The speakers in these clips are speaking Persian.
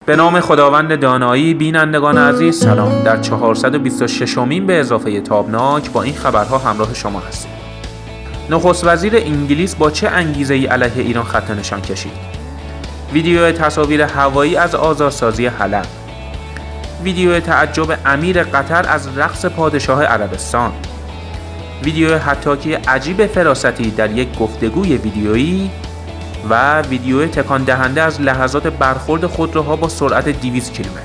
به نام خداوند دانایی. بینندگان عزیز سلام. در 426مین به اضافه تابناک با این خبرها همراه شما هستیم. نخست وزیر انگلیس با چه انگیزه‌ای علیه ایران خط نشان کشید؟ ویدیو تصاویر هوایی از آزادسازی حلب. ویدیو تعجب امیر قطر از رقص پادشاه عربستان. ویدیو حطاکی عجیب فراستی در یک گفتگوی ویدیویی و ویدیو تکان دهنده از لحظات برخورد خودروها با سرعت 200 کیلومتر.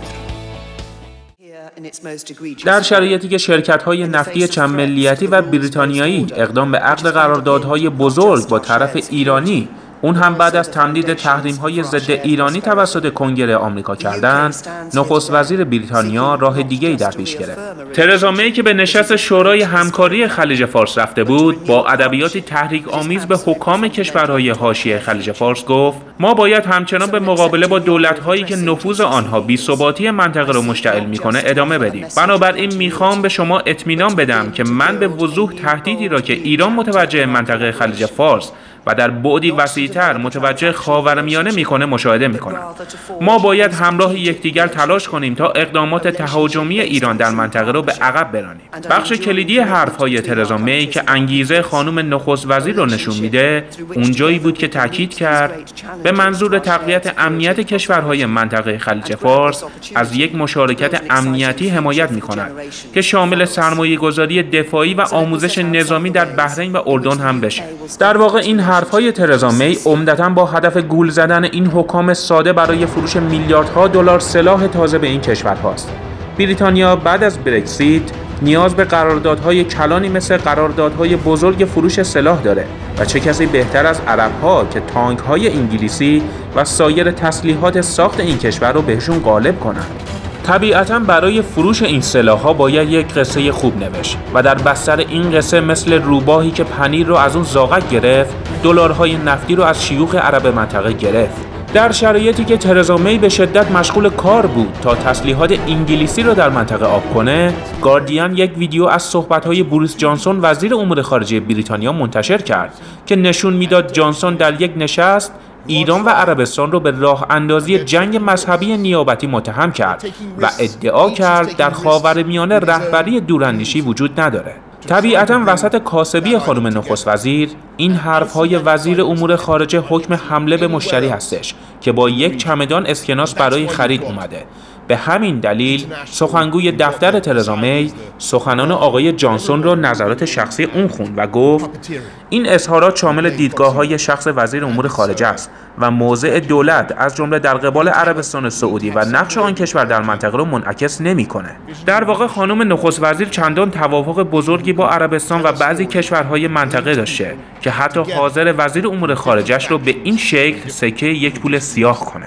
در شرایطی که شرکت‌های نفتی چند ملیتی و بریتانیایی اقدام به عقد قراردادهای بزرگ با طرف ایرانی، اون هم بعد از تمدید تحریم‌های ضد ایرانی توسط کنگره آمریکا کردند، نخست وزیر بریتانیا راه دیگه‌ای در پیش گرفت. ترزا می که به نشست شورای همکاری خلیج فارس رفته بود، با ادبیاتی تحریک‌آمیز به حکام کشورهای حاشیه خلیج فارس گفت: ما باید همچنان به مقابله با دولت‌هایی که نفوذ آنها بی‌ثباتی منطقه را مشتعل می‌کنه ادامه بدیم. بنابراین می‌خوام به شما اطمینان بدم که من به وضوح تهدیدی را که ایران متوجه منطقه خلیج فارس و در بعدی وسیع‌تر متوجه خاورمیانه میکنه مشاهده میکنم. ما باید همراه یکدیگر تلاش کنیم تا اقدامات تهاجمی ایران در منطقه رو به عقب برانیم. بخش کلیدی حرف‌های ترزا می که انگیزه خانم نخست وزیر رو نشون میده، اونجایی بود که تاکید کرد به منظور تقویت امنیت کشورهای منطقه خلیج فارس از یک مشارکت امنیتی حمایت میکند که شامل سرمایه‌گذاری دفاعی و آموزش نظامی در بحرین و اردن هم بشه. در واقع این حرف‌های ترزا می عمدتاً با هدف گول زدن این حکام ساده برای فروش میلیاردها دلار سلاح تازه به این کشورهاست. بریتانیا بعد از برکسیت نیاز به قراردادهای کلانی مثل قراردادهای بزرگ فروش سلاح داره و چه کسی بهتر از عرب‌ها که تانک‌های انگلیسی و سایر تسلیحات ساخت این کشور رو بهشون غالب کنن. طبیعتاً برای فروش این سلاح‌ها باید یک قصه خوب نوشت و در بستر این قصه مثل روباهی که پنیر رو از اون زاغک گرفت، دلارهای نفتی رو از شیوخ عرب منطقه گرفت. در شرایطی که ترزا می به شدت مشغول کار بود تا تسلیحات انگلیسی رو در منطقه آب کنه، گاردین یک ویدیو از صحبت‌های بوریس جانسون وزیر امور خارجه بریتانیا منتشر کرد که نشون میداد جانسون در یک نشست ایران و عربستان رو به راه اندازی جنگ مذهبی نیابتی متهم کرد و ادعا کرد در خاورمیانه رهبری دوراندیشی وجود نداره. طبیعتاً وسط کاسبی خانم نخست وزیر، این حرف‌های وزیر امور خارجه حکم حمله به مشتری هستش که با یک چمدان اسکناس برای خرید اومده. به همین دلیل سخنگوی دفتر ترزا می سخنان آقای جانسون را نظرات شخصی اون خوند و گفت: این اظهارات شامل دیدگاه‌های شخص وزیر امور خارجه است و موضع دولت از جمله در قبال عربستان سعودی و نقش آن کشور در منطقه را منعکس نمی‌کنه. در واقع خانم نخست وزیر چندان توافق بزرگی با عربستان و بعضی کشورهای منطقه داشته که حتی حاضر وزیر امور خارجه‌اش رو به این شکل سکه یک پول سیاه کنه.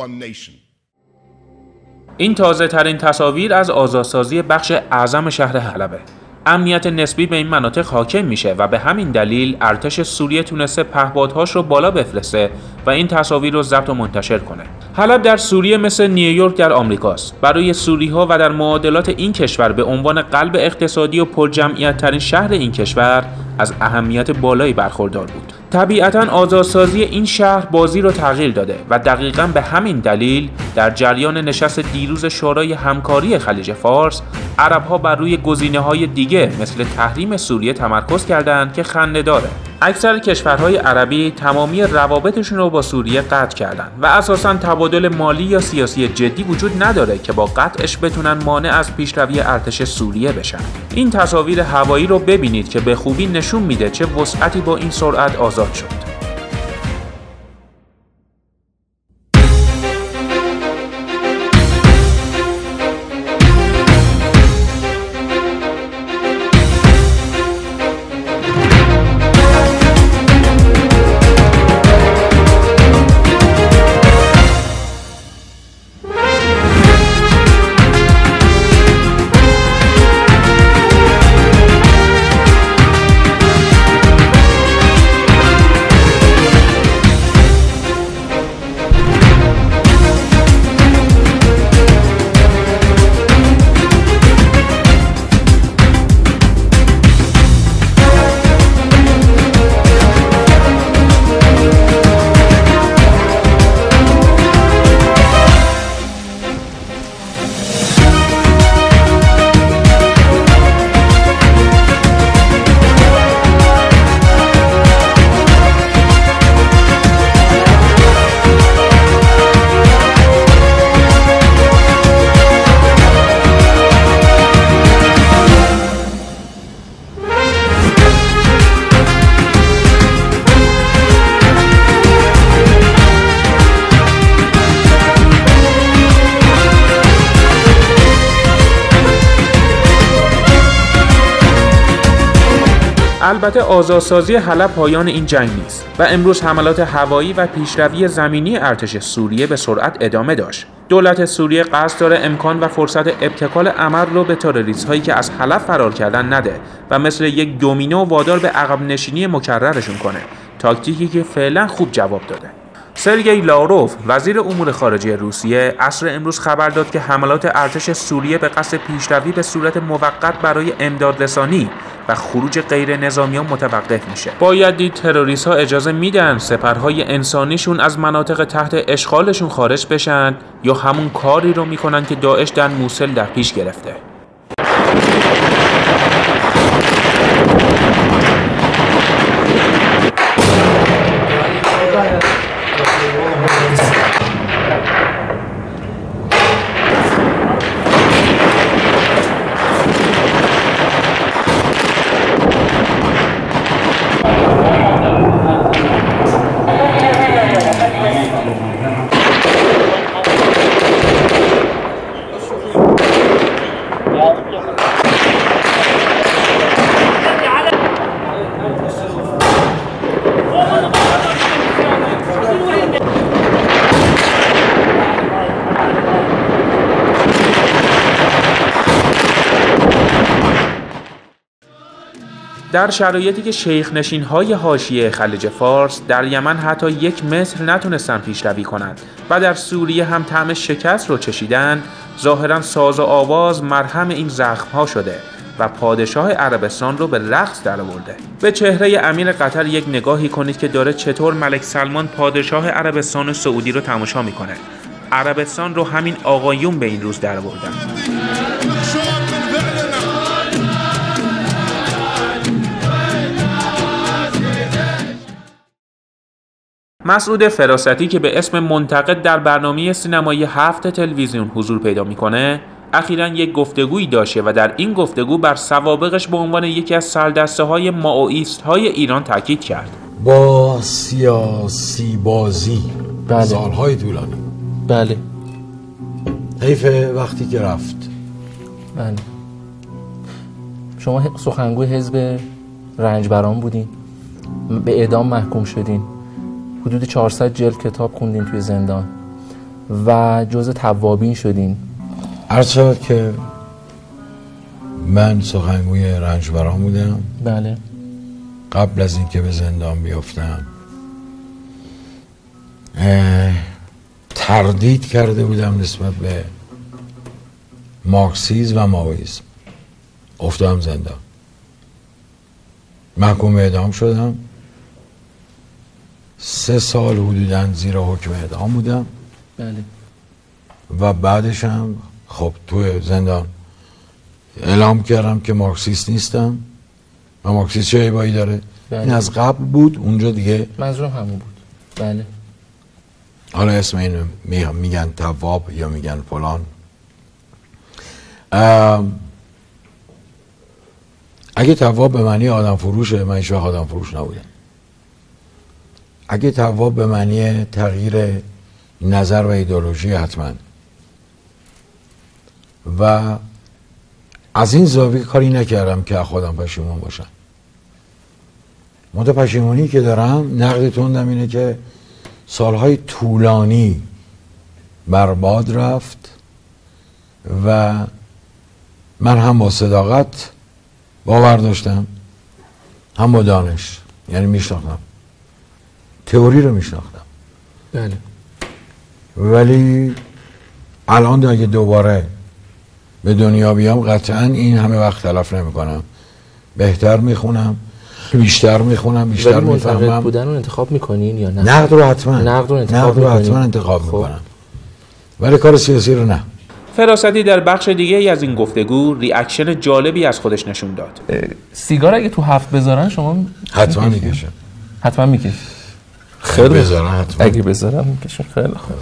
این تازه ترین تصاویر از آزادسازی بخش اعظم شهر حلبه. امنیت نسبی به این مناطق حاکم میشه و به همین دلیل ارتش سوریه تونسته پهپادهاش رو بالا بفرسته و این تصاویر رو ضبط و منتشر کنه. حلب در سوریه مثل نیویورک در آمریکاست. برای سوری‌ها و در معادلات این کشور به عنوان قلب اقتصادی و پرجمعیت ترین شهر این کشور از اهمیت بالایی برخوردار بود. طبیعتاً آزادسازی این شهر بازی رو تغییر داده و دقیقاً به همین دلیل در جریان نشست دیروز شورای همکاری خلیج فارس، عرب‌ها بر روی گزینه‌های دیگه مثل تحریم سوریه تمرکز کردند که خنده‌داره. اکثر کشورهای عربی تمامی روابطشون رو با سوریه قطع کردن و اساساً تبادل مالی یا سیاسی جدی وجود نداره که با قطعش بتونن مانع از پیشروی ارتش سوریه بشن. این تصاویر هوایی رو ببینید که به خوبی نشون میده چه وسعتی با این سرعت آزاد شد. البته آزادسازی حلب پایان این جنگ نیست و امروز حملات هوایی و پیشروی زمینی ارتش سوریه به سرعت ادامه داشت. دولت سوریه قصد داره امکان و فرصت ابتکال عمل رو به تروریست هایی که از حلب فرار کردن نده و مثل یک دومینو وادار به عقب نشینی مکررشون کنه. تاکتیکی که فعلا خوب جواب داده. سرگئی لاروف وزیر امور خارجه روسیه عصر امروز خبر داد که حملات ارتش سوریه به قصد پیشروی به صورت موقت برای امدادرسانی و خروج غیر نظامیان متوقف میشه. باید دید تروریست ها اجازه میدن سپرهای انسانیشون از مناطق تحت اشغالشون خارج بشن یا همون کاری رو میکنن که داعش در موصل در پیش گرفته. در شرایطی که شیخ نشین‌های حاشیه خلیج فارس در یمن حتی 1 متر نتونستن پیشروی کنند و در سوریه هم طعم شکست رو چشیدن، ظاهراً ساز و آواز مرهم این زخم‌ها شده و پادشاه عربستان رو به رقص درآورده. به چهره امیر قطر یک نگاهی کنید که داره چطور ملک سلمان پادشاه عربستان سعودی رو تماشا میکنه. عربستان رو همین آقایون به این روز درآوردن. مسعود فراستی که به اسم منتقد در برنامه سینمایی 7 تلویزیون حضور پیدا میکنه، اخیراً یک گفتگویی داشته و در این گفتگو بر سوابقش به عنوان یکی از سردسته‌های مائوئیست‌های ایران تاکید کرد. با سیاسی بازی سالهای طولانی. بله. حیف وقتی که رفت. بله. شما سخنگوی حزب رنجبران بودین، به اعدام محکوم شدین، حدود 400 جلد کتاب خوندین توی زندان و جزء توابین شدین. عرض شد که من سخنگوی رنجبران بودم. بله. قبل از اینکه به زندان بیفتم تردید کرده بودم نسبت به مارکسیسم و مائوئیسم. افتادم زندان، محکوم به اعدام شدم. 3 سال حدوداً زیر حکم اعدام بودم. بله. و بعدش هم خب توی زندان اعلام کردم که مارکسیست نیستم. و مارکسیست چه عیبایی داره؟ بله. این از قبل بود، اونجا دیگه منظورم همون بود. بله. حالا اسم اینو میگن تواب یا میگن فلان. اگه تواب به معنی آدم فروشه، من هیچ وقت آدم فروش نبودم. اگه تواب به معنی تغییر نظر و ایدئولوژی، حتما. و از این زاویه کاری نکردم که خودم پشیمون باشم. پشیمونی که دارم، نقد تندم اینه که سالهای طولانی برباد رفت و من هم با صداقت باور داشتم، هم با دانش. یعنی میشناختم، تئوری رو میشناختم. بله. ولی الان اگه دوباره به دنیا بیام قطعا این همه وقت تلف نمی کنم. بهتر میخونم، بیشتر میخونم، بیشتر میفهمم. منتقد بودن رو انتخاب میکنین یا نه؟ نقد رو حتما انتخاب میکنم. ولی کار سیاسی رو نه. فراستی در بخش دیگه از این گفتگو ریاکشن جالبی از خودش نشون داد. سیگار اگه تو هفت بذارن شما حتما میکشم. حتما میکشم. خیلی بذارن حتما. اگه بذارم میکشم. خیلی خوب.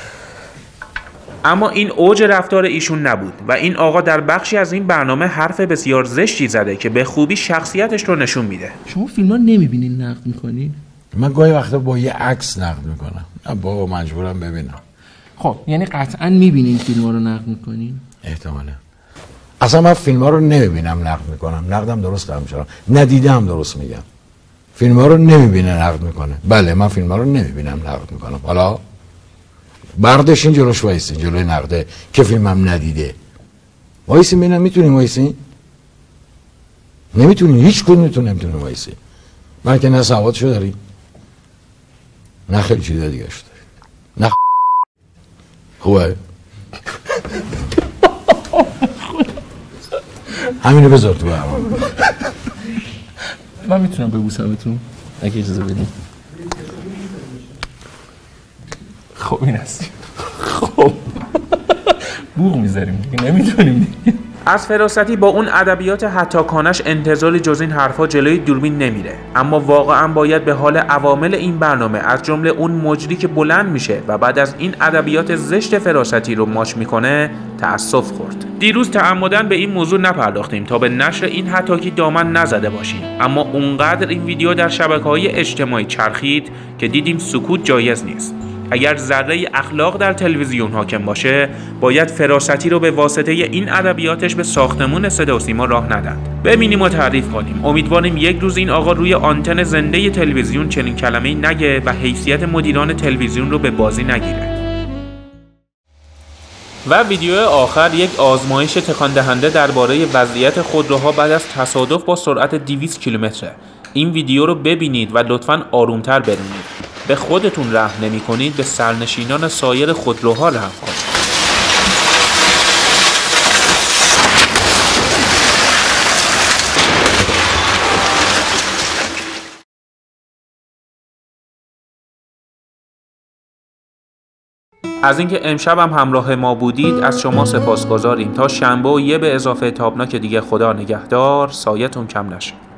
اما این اوج رفتار ایشون نبود و این آقا در بخشی از این برنامه حرف بسیار زشتی زده که به خوبی شخصیتش رو نشون میده. شما فیلم‌ها نمیبینین، نقد میکنین؟ من گاهی وقتا با یه عکس نقد میکنم. بابا مجبورم ببینم. خب یعنی قطعا میبینین فیلم‌ها رو نقد میکنین؟ احتمالاً. اصلا من فیلم ها رو نمیبینم نقد میکنم، نقدم درست قرار میشم، ندیدم درست میگم. فیلم ها رو نمیبینه نقد میکنه. بله من فیلم ها رو نمیبینم نقد میکنم. حالا برداشتین جلوش وایسین، جلوی نقده که فیلمم ندیده وایسین ببینم میتونیم وایسین؟ نمیتونین، هیچ کدومتون نمیتونین وایسین. من که نه سوادشو داری نه خیلی چیزا دیگه شو داری، نه خوبه. همینو بذار تو برام. من میتونم ببوسمتون اگه اجازه بدین؟ خب این هستی. خب بوق میذاریم دیگه، نمیتونیم دیگه. از فراستی با اون ادبیات حتاکانش انتظاری جز این حرفا جلوی دوربین نمیره، اما واقعا باید به حال عوامل این برنامه از جمله اون مجری که بلند میشه و بعد از این ادبیات زشت فراستی رو ماچ میکنه تأسف خورد. دیروز تعمدن به این موضوع نپرداختیم تا به نشر این حتاکی دامن نزده باشیم، اما اونقدر این ویدیو در شبکه‌های اجتماعی چرخید که دیدیم سکوت جایز نیست. اگر ذره اخلاق در تلویزیون حاکم باشه، باید فراستی رو به واسطه این ادبیاتش به ساختمون صدا و سیما راه ندند. ببینیم و تعریف کنیم. امیدواریم یک روز این آقا روی آنتن زنده تلویزیون چنین کلمه‌ای نگه و حیثیت مدیران تلویزیون رو به بازی نگیره. و ویدیو آخر یک آزمایش تکان دهنده درباره وضعیت خودروها بعد از تصادف با سرعت 200 کیلومتره. این ویدیو رو ببینید و لطفاً آرومتر برونید. به خودتون رحم نمی کنید، به سرنشینان سایر خودروها رحم کنید. از اینکه امشب هم همراه ما بودید از شما سپاسگزاریم. تا شنبه و یه به اضافه تابناک دیگه، خدا نگهدار، سایتون کم نشه.